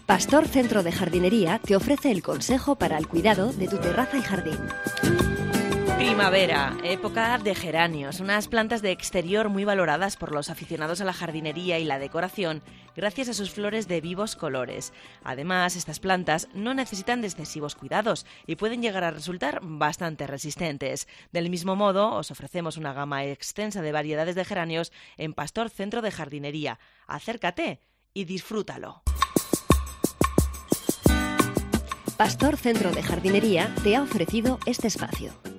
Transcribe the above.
Pastor Centro de Jardinería te ofrece el consejo para el cuidado de tu terraza y jardín. Primavera, época de geranios, unas plantas de exterior muy valoradas por los aficionados a la jardinería y la decoración gracias a sus flores de vivos colores. Además, estas plantas no necesitan de excesivos cuidados y pueden llegar a resultar bastante resistentes. Del mismo modo, os ofrecemos una gama extensa de variedades de geranios en Pastor Centro de Jardinería. Acércate y disfrútalo. Pastor Centro de Jardinería te ha ofrecido este espacio.